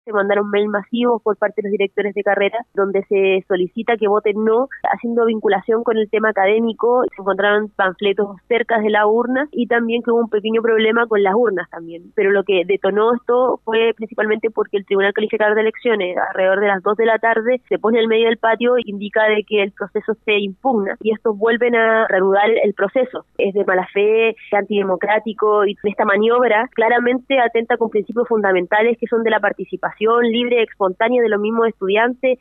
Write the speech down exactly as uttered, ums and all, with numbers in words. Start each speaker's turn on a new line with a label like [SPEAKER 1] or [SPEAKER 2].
[SPEAKER 1] Se mandaron mail masivos por parte de los directores de carrera donde se solicita que voten no, haciendo vinculación con el tema académico. Se encontraron panfletos cerca de la urna y también que hubo un pequeño problema con las urnas también. Pero lo que detonó esto fue principalmente porque el Tribunal Calificador de Elecciones, alrededor de las dos de la tarde, se pone en medio del patio e indica de que el proceso se impugna y estos vuelven a reanudar el proceso. Es de mala fe, antidemocrático, y esta maniobra claramente atenta con principios fundamentales que son de la participación libre y espontánea de los mismos estudiantes,